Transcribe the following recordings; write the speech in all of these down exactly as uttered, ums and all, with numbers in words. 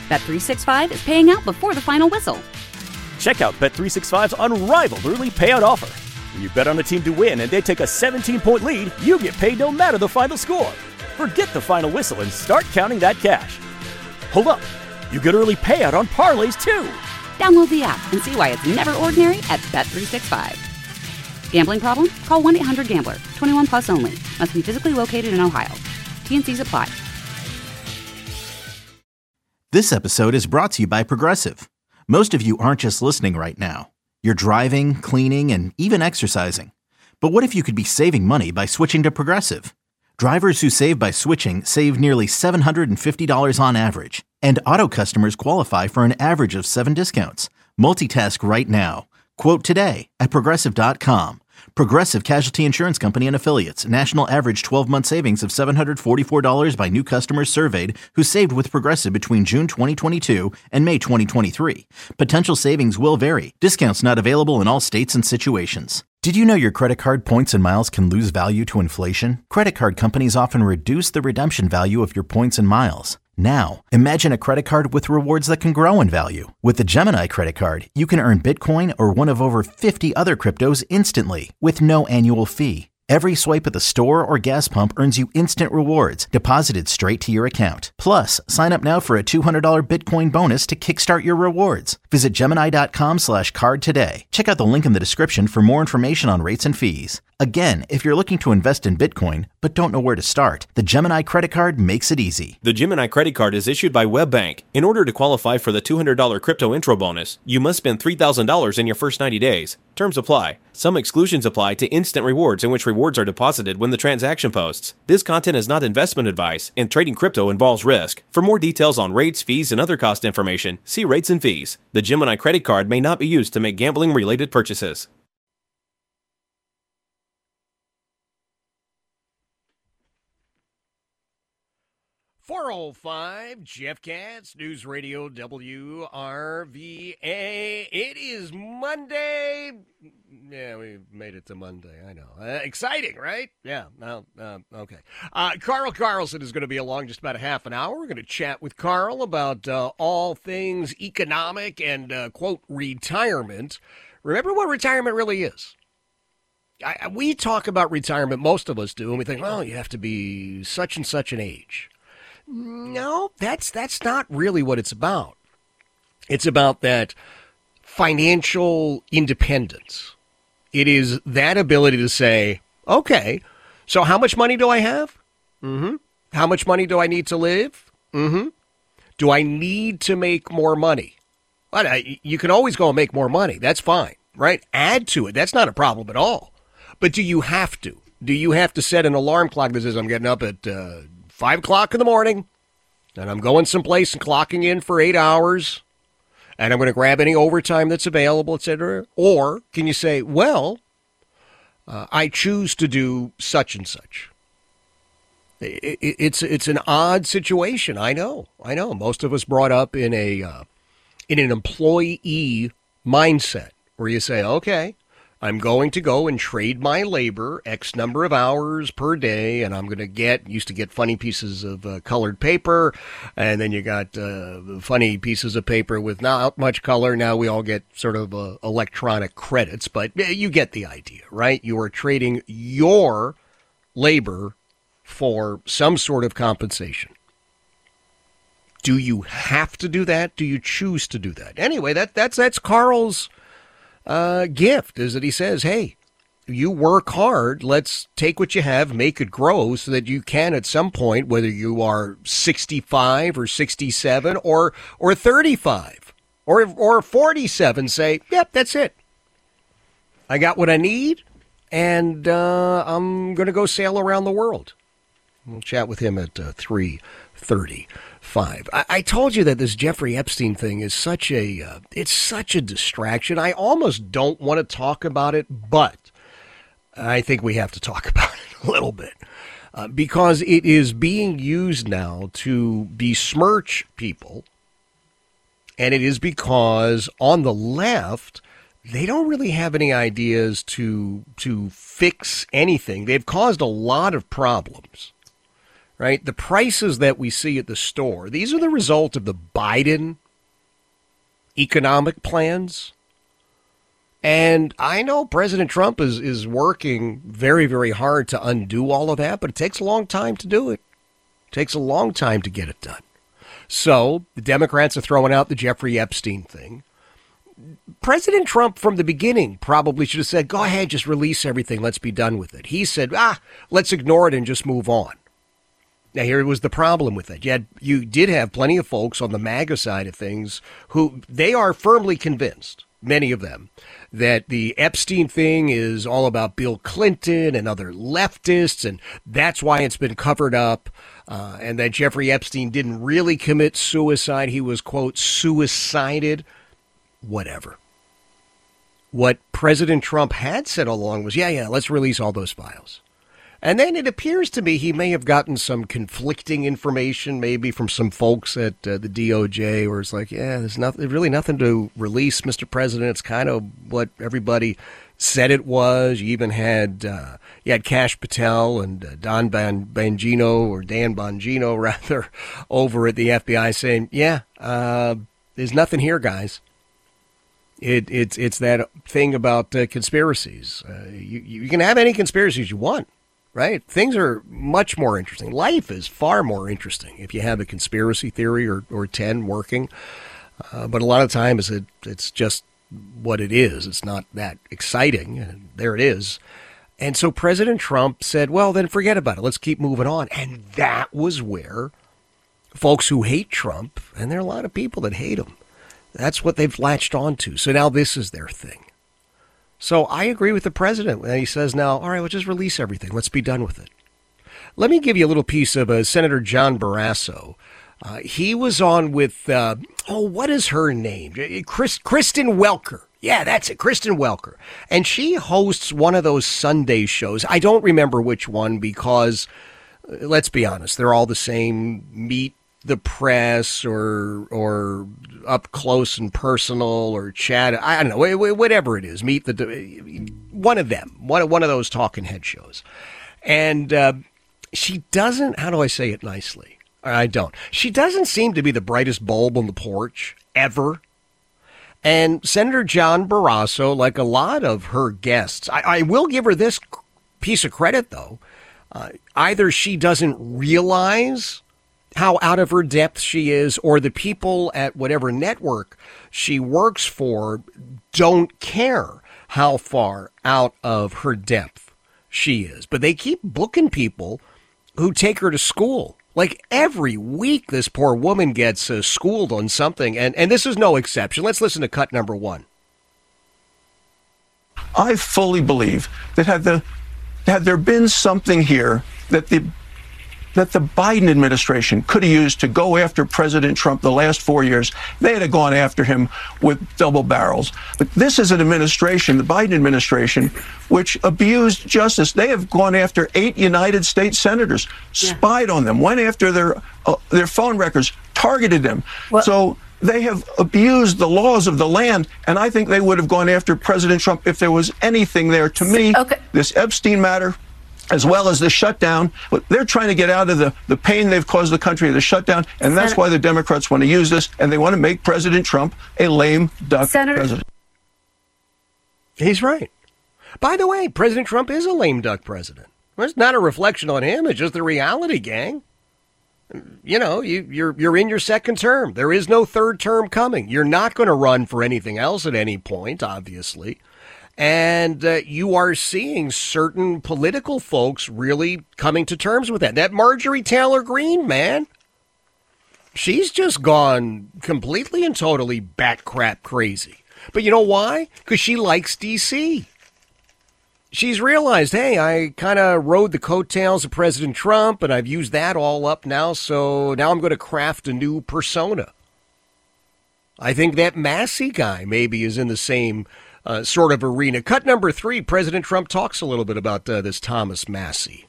Bet three sixty-five is paying out before the final whistle. Check out Bet three sixty-five's unrivaled early payout offer. When you bet on a team to win and they take a seventeen-point lead, you get paid no matter the final score. Forget the final whistle and start counting that cash. Hold up. You get early payout on parlays, too. Download the app and see why it's never ordinary at Bet three sixty-five. Gambling problem? Call one eight hundred gambler. twenty-one plus only. Must be physically located in Ohio. T N Cs apply. This episode is brought to you by Progressive. Most of you aren't just listening right now. You're driving, cleaning, and even exercising. But what if you could be saving money by switching to Progressive? Drivers who save by switching save nearly seven hundred fifty dollars on average. And auto customers qualify for an average of seven discounts. Multitask right now. Quote today at Progressive dot com. Progressive Casualty Insurance Company and Affiliates. National average twelve-month savings of seven hundred forty-four dollars by new customers surveyed who saved with Progressive between June twenty twenty-two and May twenty twenty-three. Potential savings will vary. Discounts not available in all states and situations. Did you know your credit card points and miles can lose value to inflation? Credit card companies often reduce the redemption value of your points and miles. Now, imagine a credit card with rewards that can grow in value. With the Gemini credit card, you can earn Bitcoin or one of over fifty other cryptos instantly with no annual fee. Every swipe at the store or gas pump earns you instant rewards deposited straight to your account. Plus, sign up now for a two hundred dollars Bitcoin bonus to kickstart your rewards. Visit Gemini dot com slash card today. Check out the link in the description for more information on rates and fees. Again, if you're looking to invest in Bitcoin but don't know where to start, the Gemini credit card makes it easy. The Gemini credit card is issued by WebBank. In order to qualify for the two hundred dollars crypto intro bonus, you must spend three thousand dollars in your first ninety days. Terms apply. Some exclusions apply to instant rewards, in which rewards are deposited when the transaction posts. This content is not investment advice, and trading crypto involves risk. For more details on rates, fees, and other cost information, see rates and fees. The Gemini credit card may not be used to make gambling-related purchases. four oh five, Jeff Katz, News Radio W R V A. It is Monday. Yeah, we made it to Monday, I know. Uh, exciting, right? Yeah, well, uh, okay. Uh, Carl Carlson is going to be along just about a half an hour. We're going to chat with Carl about uh, all things economic and, uh, quote, retirement. Remember what retirement really is. I, we talk about retirement, most of us do, and we think, well, you have to be such and such an age. No, that's that's not really what it's about. It's about that financial independence. It is that ability to say, okay, so how much money do I have? Mm-hmm. How much money do I need to live? Mm-hmm. Do I need to make more money? Well, I, you can always go and make more money. That's fine, right? Add to it. That's not a problem at all. But do you have to? Do you have to set an alarm clock that says I'm getting up at uh, five o'clock in the morning, and I'm going someplace and clocking in for eight hours, and I'm going to grab any overtime that's available, et cetera? Or can you say, well, uh, I choose to do such and such? It, it, it's it's an odd situation. I know. I know. Most of us brought up in a uh, in an employee mindset where you say, okay, I'm going to go and trade my labor X number of hours per day, and I'm going to get, used to get funny pieces of uh, colored paper, and then you got uh, funny pieces of paper with not much color. Now we all get sort of uh, electronic credits, but you get the idea, right? You are trading your labor for some sort of compensation. Do you have to do that? Do you choose to do that? Anyway, that that's that's Carl's Uh, gift is that he says, hey, you work hard. Let's take what you have, make it grow so that you can at some point, whether you are sixty-five or sixty-seven or or thirty-five or or forty-seven, say, yep, that's it. I got what I need, and uh, I'm going to go sail around the world. We'll chat with him at uh, three thirty. Five. I, I told you that this Jeffrey Epstein thing is such a, uh, it's such a distraction. I almost don't want to talk about it, but I think we have to talk about it a little bit uh, because it is being used now to besmirch people. And it is because on the left, they don't really have any ideas to, to fix anything. They've caused a lot of problems. right? The prices that we see at the store, these are the result of the Biden economic plans. And I know President Trump is, is working very, very hard to undo all of that, but it takes a long time to do it. It takes a long time to get it done. So the Democrats are throwing out the Jeffrey Epstein thing. President Trump from the beginning probably should have said, go ahead, just release everything. Let's be done with it. He said, ah, let's ignore it and just move on. Now, here was the problem with it. You, had, you did have plenty of folks on the MAGA side of things who they are firmly convinced, many of them, that the Epstein thing is all about Bill Clinton and other leftists, and that's why it's been covered up, uh, and that Jeffrey Epstein didn't really commit suicide. He was, quote, suicided. Whatever. What President Trump had said all along was, yeah, yeah, let's release all those files. And then it appears to me he may have gotten some conflicting information, maybe from some folks at uh, the D O J, where it's like, yeah, there's nothing, really nothing to release, Mister President. It's kind of what everybody said it was. You even had uh, you had Kash Patel and uh, Don Ban- Bongino, or Dan Bongino, rather, over at the F B I saying, yeah, uh, there's nothing here, guys. It, it's it's that thing about uh, conspiracies. Uh, you, you can have any conspiracies you want, right? Things are much more interesting. Life is far more interesting if you have a conspiracy theory or, or ten working. Uh, but a lot of times it, it's just what it is. It's not that exciting. And there it is. And so President Trump said, well, then forget about it. Let's keep moving on. And that was where folks who hate Trump, and there are a lot of people that hate him, that's what they've latched onto. So now this is their thing. So I agree with the president when he says now, all right, well, just release everything. Let's be done with it. Let me give you a little piece of uh, Senator John Barrasso. Uh, he was on with, uh, oh, what is her name? Chris, Kristen Welker. Yeah, that's it, Kristen Welker. And she hosts one of those Sunday shows. I don't remember which one because, uh, let's be honest, they're all the same. Meet the press or or up close and personal or chat. I don't know, whatever it is. Meet the one of them, one one of those talking head shows. And uh, she doesn't. How do I say it nicely? I don't. She doesn't seem to be the brightest bulb on the porch ever. And Senator John Barrasso, like a lot of her guests, I, I will give her this piece of credit though. Uh, either she doesn't realize how out of her depth she is, or the people at whatever network she works for don't care how far out of her depth she is. But they keep booking people who take her to school. Like every week, this poor woman gets uh, schooled on something, and, and this is no exception. Let's listen to cut number one. I fully believe that had the had there been something here that the that the Biden administration could have used to go after President Trump the last four years, they'd have gone after him with double barrels. But this is an administration, the Biden administration, which abused justice. They have gone after eight United States senators, yeah. spied on them, went after their uh, their phone records, targeted them. Well, so they have abused the laws of the land, and I think they would have gone after President Trump if there was anything there. To me, okay. This Epstein matter, as well as the shutdown. They're trying to get out of the, the pain they've caused the country, the shutdown, and that's Senator, why the Democrats want to use this, and they want to make President Trump a lame duck Senator, president. He's right. By the way, President Trump is a lame duck president. Well, it's not a reflection on him. It's just the reality, gang. You know, you, you're you're in your second term. There is no third term coming. You're not going to run for anything else at any point, obviously. And uh, you are seeing certain political folks really coming to terms with that. That Marjorie Taylor Greene, man, she's just gone completely and totally bat crap crazy. But you know why? Because she likes D C. She's realized, hey, I kind of rode the coattails of President Trump, and I've used that all up now, so now I'm going to craft a new persona. I think that Massey guy maybe is in the same Uh, sort of arena. Cut number three, President Trump talks a little bit about uh, this Thomas Massey.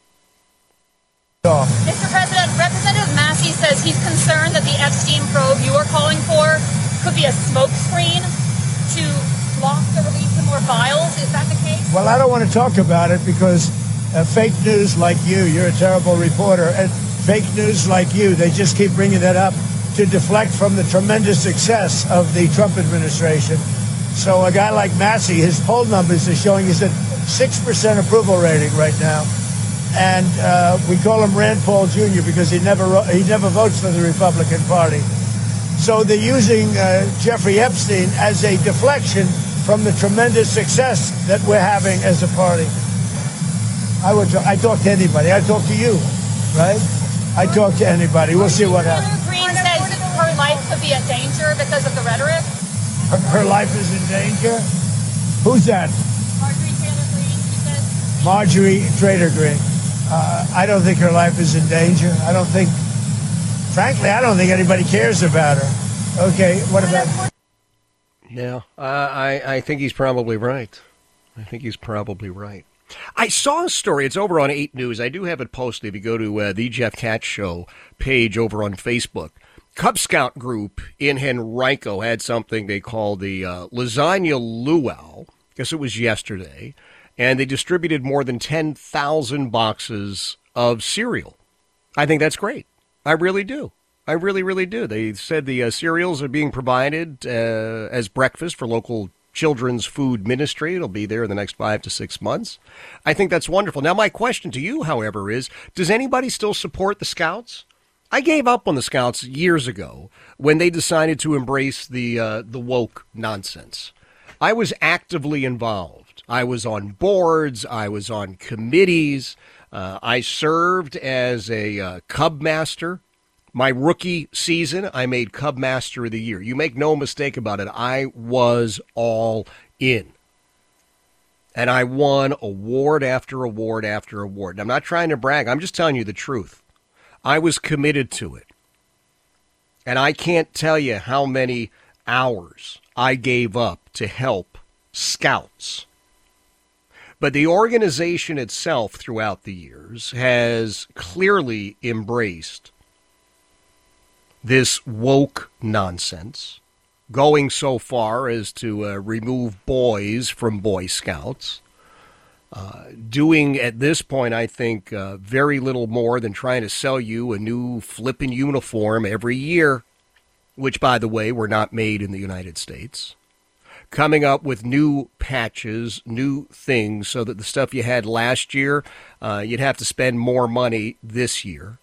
Mister President, Representative Massey says he's concerned that the Epstein probe you are calling for could be a smokescreen to block the release of more files. Is that the case? Well, I don't want to talk about it because uh, fake news like you, you're a terrible reporter. And fake news like you. They just keep bringing that up to deflect from the tremendous success of the Trump administration. So a guy like Massey, his poll numbers are showing he's at six percent approval rating right now. And uh, we call him Rand Paul Junior because he never he never votes for the Republican Party. So they're using uh, Jeffrey Epstein as a deflection from the tremendous success that we're having as a party. I would talk, I talk to anybody. I talk to you, right? I talk to anybody. We'll see what happens. Senator Green says her life could be in danger because of the rhetoric. Her, her life is in danger? Who's that? Marjorie Taylor Greene, she says. Marjorie Trader Green. Uh, I don't think her life is in danger. I don't think, frankly, I don't think anybody cares about her. Okay, what about... Yeah, uh, I, I think he's probably right. I think he's probably right. I saw a story. It's over on eight News. I do have it posted. If you go to uh, the Jeff Katz Show page over on Facebook, Cub Scout group in Henrico had something they called the uh, Lasagna Luau. I guess it was yesterday. And they distributed more than ten thousand boxes of cereal. I think that's great. I really do. I really, really do. They said the uh, cereals are being provided uh, as breakfast for local Children's Food Ministry. It'll be there in the next five to six months. I think that's wonderful. Now, my question to you, however, is, does anybody still support the Scouts? I gave up on the Scouts years ago when they decided to embrace the uh, the woke nonsense. I was actively involved. I was on boards. I was on committees. Uh, I served as a uh, Cub Master. My rookie season, I made Cub Master of the Year. You make no mistake about it. I was all in. And I won award after award after award. And I'm not trying to brag. I'm just telling you the truth. I was committed to it. And I can't tell you how many hours I gave up to help Scouts. But the organization itself throughout the years has clearly embraced this woke nonsense, going so far as to uh, remove boys from Boy Scouts, uh, doing at this point, I think, uh, very little more than trying to sell you a new flippin' uniform every year, which, by the way, were not made in the United States. Coming up with new patches, new things, so that the stuff you had last year, uh, you'd have to spend more money this year.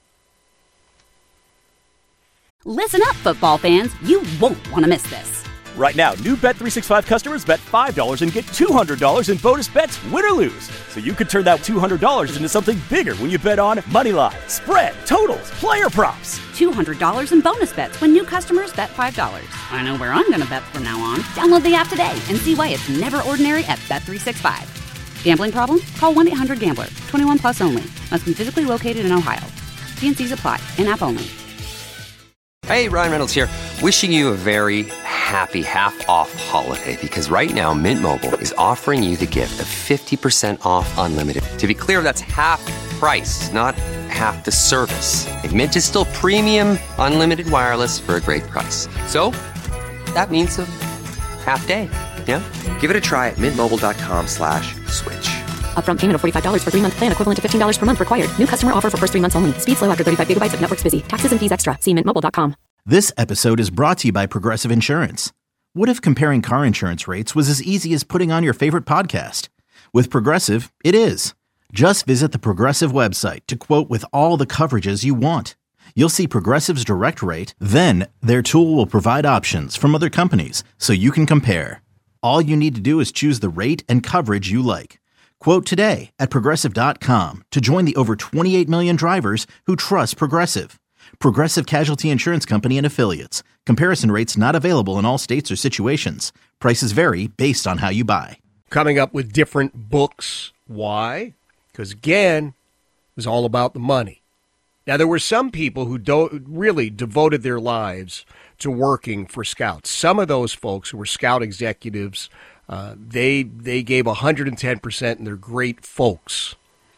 Listen up, football fans. You won't want to miss this. Right now, new Bet three sixty-five customers bet five dollars and get two hundred dollars in bonus bets, win or lose. So you could turn that two hundred dollars into something bigger when you bet on moneyline, spread, totals, player props. two hundred dollars in bonus bets when new customers bet five dollars. I know where I'm going to bet from now on. Download the app today and see why it's never ordinary at Bet three sixty-five. Gambling problem? Call one eight hundred gambler. twenty-one plus only. Must be physically located in Ohio. T N Cs apply. In-app only. Hey, Ryan Reynolds here. Wishing you a very happy half-off holiday, because right now Mint Mobile is offering you the gift of fifty percent off unlimited. To be clear, that's half price, not half the service. And Mint is still premium unlimited wireless for a great price. So that means a half day. Yeah? Give it a try at mintmobile.com slash switch. Upfront payment of forty-five dollars for three-month plan, equivalent to fifteen dollars per month required. New customer offer for first three months only. Speed slow after thirty-five gigabytes if network's busy. Taxes and fees extra. See mint mobile dot com. This episode is brought to you by Progressive Insurance. What if comparing car insurance rates was as easy as putting on your favorite podcast? With Progressive, it is. Just visit the Progressive website to quote with all the coverages you want. You'll see Progressive's direct rate, then their tool will provide options from other companies so you can compare. All you need to do is choose the rate and coverage you like. Quote today at Progressive dot com to join the over twenty-eight million drivers who trust Progressive. Progressive Casualty Insurance Company and Affiliates. Comparison rates not available in all states or situations. Prices vary based on how you buy. Coming up with different books. Why? Because, again, it was all about the money. Now, there were some people who do- really devoted their lives to working for Scouts. Some of those folks who were Scout executives, uh, they they gave one hundred ten percent, and they're great folks.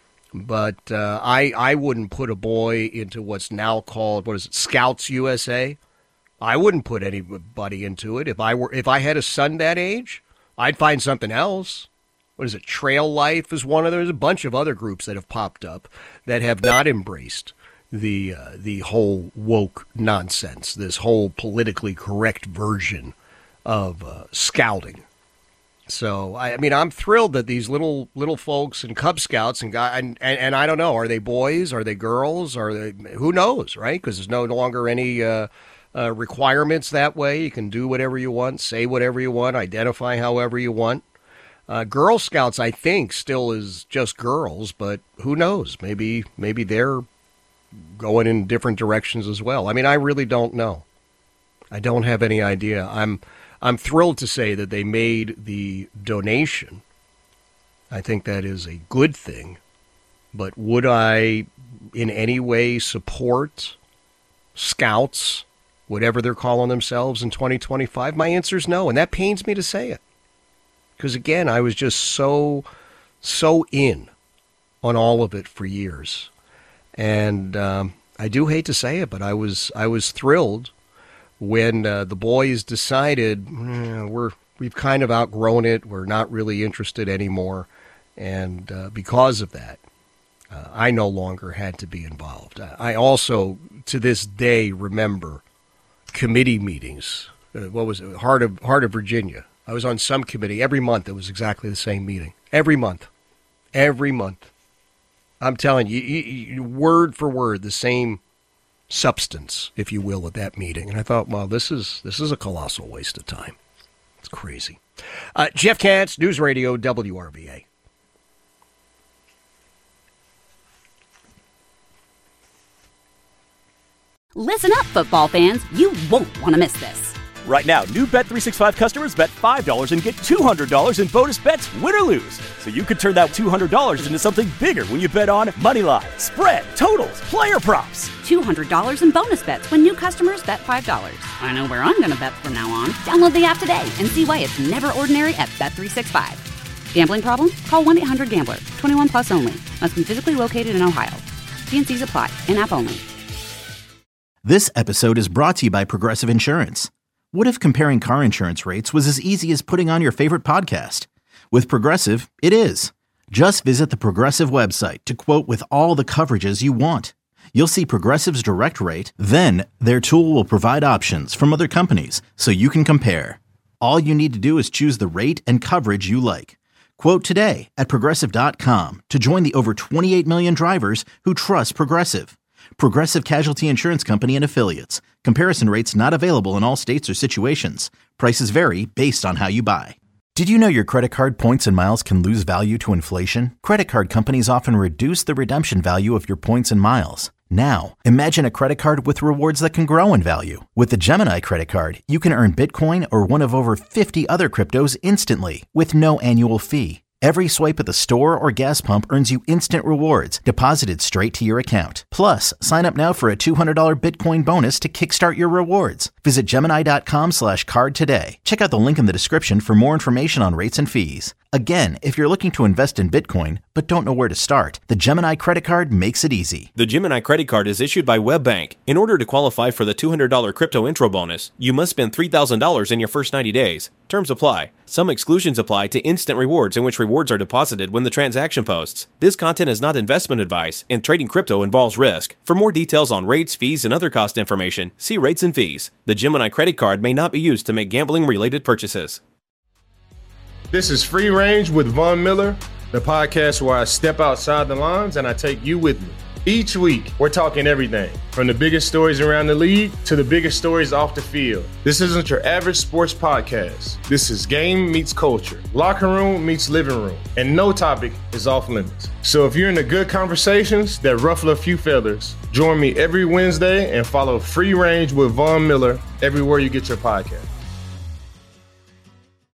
But uh, I I wouldn't put a boy into what's now called, what is it, Scouts U S A. I wouldn't put anybody into it. If I were if I had a son that age, I'd find something else. What is it? Trail Life is one of them. There's a bunch of other groups that have popped up that have not embraced the uh, the whole woke nonsense, this whole politically correct version of uh, scouting. So, I, I mean, I'm thrilled that these little little folks and Cub Scouts and guy and, and, and I don't know, are they boys? Are they girls? Are they? Who knows, right? Because there's no longer any uh, uh, requirements that way. You can do whatever you want, say whatever you want, identify however you want. Uh, Girl Scouts, I think, still is just girls, but who knows? Maybe maybe they're going in different directions as well. I mean, I really don't know. I don't have any idea. I'm I'm thrilled to say that they made the donation. I think that is a good thing. But would I in any way support Scouts, whatever they're calling themselves, in twenty twenty-five? My answer is no, and that pains me to say it. Because, again, I was just so, so in on all of it for years. And um, I do hate to say it, but I was I was thrilled when uh, the boys decided eh, we're we've kind of outgrown it. We're not really interested anymore. And uh, because of that, uh, I no longer had to be involved. I also, to this day, remember committee meetings. Uh, what was it? Heart of Heart of Virginia. I was on some committee. Every month it was exactly the same meeting. Every month. Every month. I'm telling you, you, you, word for word, the same substance, if you will, at that meeting. And I thought, well, this is this is a colossal waste of time. It's crazy. Uh, Jeff Katz, News Radio, W R V A. Listen up, football fans. You won't want to miss this. Right now, new Bet three sixty-five customers bet five dollars and get two hundred dollars in bonus bets, win or lose. So you could turn that two hundred dollars into something bigger when you bet on money line, spread, totals, player props. two hundred dollars in bonus bets when new customers bet five dollars. I know where I'm going to bet from now on. Download the app today and see why it's never ordinary at Bet three sixty-five. Gambling problem? Call one eight hundred gambler. twenty-one plus only. Must be physically located in Ohio. T and C's apply. In-app only. This episode is brought to you by Progressive Insurance. What if comparing car insurance rates was as easy as putting on your favorite podcast? With Progressive, it is. Just visit the Progressive website to quote with all the coverages you want. You'll see Progressive's direct rate, then their tool will provide options from other companies so you can compare. All you need to do is choose the rate and coverage you like. Quote today at Progressive dot com to join the over twenty-eight million drivers who trust Progressive. Progressive Casualty Insurance Company and Affiliates. Comparison rates not available in all states or situations. Prices vary based on how you buy. Did you know your credit card points and miles can lose value to inflation? Credit card companies often reduce the redemption value of your points and miles. Now, imagine a credit card with rewards that can grow in value. With the Gemini credit card, you can earn Bitcoin or one of over fifty other cryptos instantly with no annual fee. Every swipe at the store or gas pump earns you instant rewards deposited straight to your account. Plus, sign up now for a two hundred dollars Bitcoin bonus to kickstart your rewards. Visit Gemini.com slash card today. Check out the link in the description for more information on rates and fees. Again, if you're looking to invest in Bitcoin but don't know where to start, the Gemini credit card makes it easy. The Gemini credit card is issued by WebBank. In order to qualify for the two hundred dollars crypto intro bonus, you must spend three thousand dollars in your first ninety days. Terms apply. Some exclusions apply to instant rewards, in which rewards are deposited when the transaction posts. This content is not investment advice, and trading crypto involves risk. For more details on rates, fees, and other cost information, see rates and fees. The Gemini credit card may not be used to make gambling-related purchases. This is Free Range with Von Miller, the podcast where I step outside the lines and I take you with me. Each week, we're talking everything from the biggest stories around the league to the biggest stories off the field. This isn't your average sports podcast. This is game meets culture, locker room meets living room, and no topic is off limits. So if you're into good conversations that ruffle a few feathers, join me every Wednesday and follow Free Range with Von Miller everywhere you get your podcast.